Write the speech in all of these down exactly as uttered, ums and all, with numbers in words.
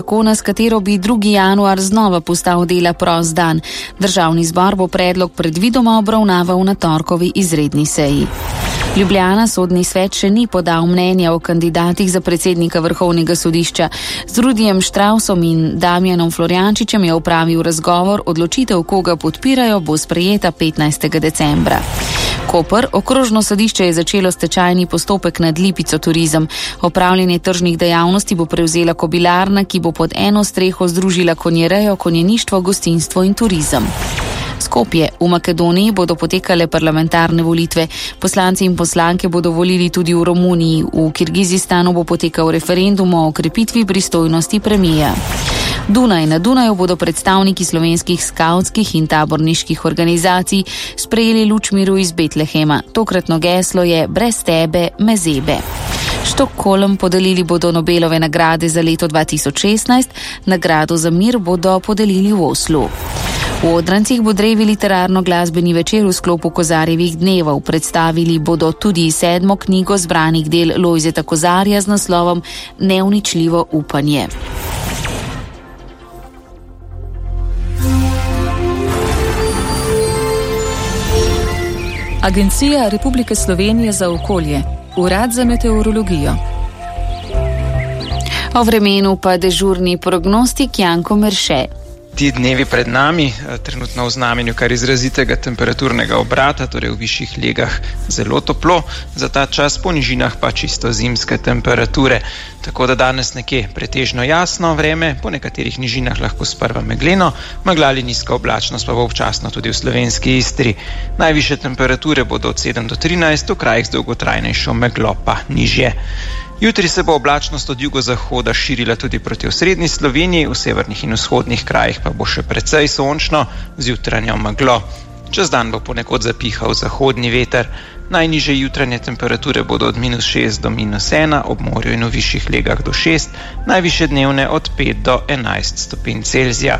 zakona, s katero bi drugi januar znova postal dela prost dan. Državni zbor bo predlog predvidoma obravnaval na torkovi izredni seji. Ljubljana sodni svet še ni podal mnenja o kandidatih za predsednika Vrhovnega sodišča. Z Rudijem Štravsom in Damjanom Florjančičem je opravil razgovor, odločitev, koga podpirajo, bo sprejeta petnajstega decembra. Koper, okrožno sodišče je začelo stečajni postopek nad Lipico Turizem. Opravljanje tržnih dejavnosti bo prevzela kobilarna, ki bo pod eno streho združila konjerejo, konjeništvo, gostinstvo in turizem. Skopje. V Makedoniji bodo potekale parlamentarne volitve. Poslanci in poslanke bodo volili tudi v Romuniji. V Kirgizistanu bo potekal referendum o okrepitvi pristojnosti premija. Dunaj. Na Dunaju bodo predstavniki slovenskih skavtskih in taborniških organizacij sprejeli luč miru iz Betlehema. Tokratno geslo je Brez tebe me zebe. Štokholm. Podelili bodo Nobelove nagrade za leto dva tisoč šestnajst. Nagrado za mir bodo podelili v Oslu. V Odrancih bo drevi literarno-glasbeni večer v sklopu Kozarjevih dnevov. Predstavili bodo tudi sedmo knjigo zbranih del Lojzeta Kozarja z naslovom Neuničljivo upanje. Agencija Republike Slovenije za okolje, Urad za meteorologijo. O vremenu pa dežurni prognostik Janko Merše. Ti dnevi pred nami, trenutno v znamenju kar izrazitega temperaturnega obrata, torej v višjih legah zelo toplo, za ta čas po nižinah pa čisto zimske temperature. Tako da danes nekje pretežno jasno vreme, po nekaterih nižinah lahko sprva megleno, megla ali nizka oblačnost pa bo občasno tudi v slovenski Istri. Najvišje temperature bodo od sedem do trinajst, v krajih z dolgotrajnejšo meglo pa nižje. Jutri se bo oblačnost od jugozahoda širila tudi proti osrednji Sloveniji, v severnih in vzhodnih krajih pa bo še precej sončno z jutranjo meglo. Čez dan bo ponekod zapihal zahodni veter. Najnižje jutranje temperature bodo od minus šest do minus ena, ob morju in v višjih legah do šest, najvišje dnevne od pet do enajst stopinj Celzija.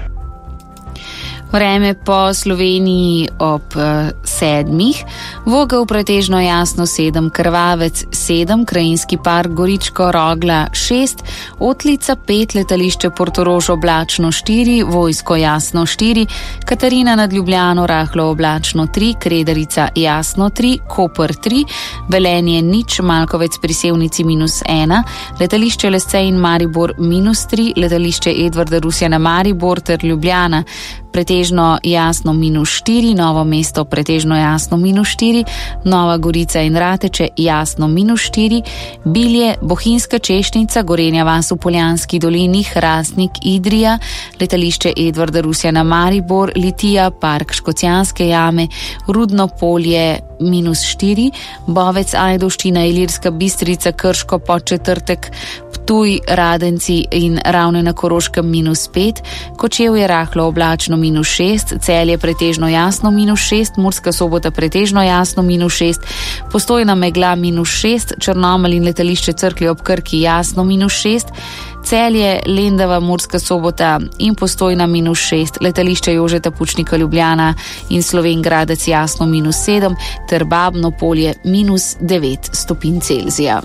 Vreme po Sloveniji ob sedmih, Vogel pretežno jasno sedem, Krvavec sedem, Krajinski park Goričko Rogla šest, Otlica pet, letališče Portorož oblačno štiri, Vojsko jasno štiri, Katarina nad Ljubljano rahlo oblačno tri, Kredarica jasno tri, Koper tri, Velenje nič, Malkovec pri Sevnici minus ena, letališče Lesce in Maribor minus tri, letališče Edvarda Rusjana Maribor ter Ljubljana pretežno jasno minus štiri, Novo mesto pretežno jasno minus štiri, Nova Gorica in Rateče jasno minus štiri, Bilje, Bohinjska Češnica, Gorenja vas v Poljanski dolini, Hrastnik, Idrija, letališče Edvarda Rusjana Maribor, Litija, park Škocjanske jame, Rudno polje minus štiri, Bovec, Ajdovščina, Ilirska Bistrica, Krško, Podčetrtek, Ptuj, Radenci in Ravne na Koroškem minus pet, Kočevje rahlo oblačno minus šest, Celje pretežno jasno minus šest, Murska Sobota pretežno jasno minus šest, Postojna megla minus šest, Črnomelj in letališče Cerklje ob Krki jasno minus šest, Celje, Lendava, Murska Sobota in Postojna minus šest, letališče Jožeta Pučnika Ljubljana in Slovenj Gradec jasno minus sedem ter Babno polje minus devet stopinj Celzija.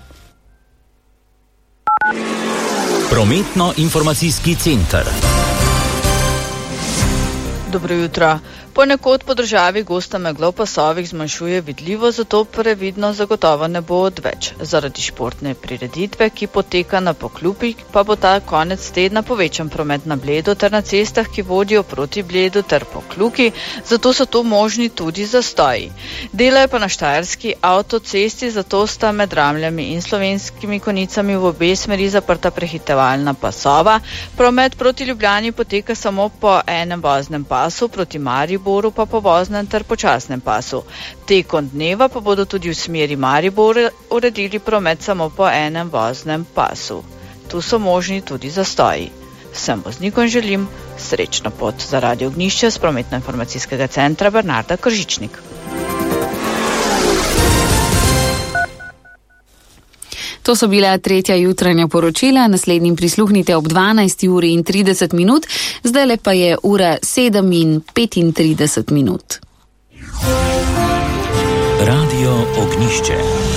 Prometno-informacijski center. Dobro jutro. Ponekod po državi gosta megla v pasovih zmanjšuje vidljivo, zato previdno zagotovo ne bo odveč. Zaradi športne prireditve, ki poteka na Pokljuki, pa bo ta konec tedna povečan promet na Bledu ter na cestah, ki vodijo proti Bledu ter Pokljuki, zato so to možni tudi zastoji. Delajo pa na Štajerski avtocesti, zato sta med Ramljami in Slovenskimi Konjicami v obe smeri zaprta prehitevalna pasova. Promet proti Ljubljani poteka samo po enem voznem pasu, proti Mariboru Mariboru pa po voznem ter počasnem pasu. Tekom dneva pa bodo tudi v smeri Maribor uredili promet samo po enem voznem pasu. Tu so možni tudi zastoji. Vsem voznikom želim srečno pot. Za Radio Ognjišče z prometno-informacijskega centra Bernarda Kržičnik. To so bila tretja jutranja poročila, naslednjim prisluhnite ob dvanajsti uri in trideset minut, zdajle pa je ura sedem in petintrideset minut. Radio Ognjišče.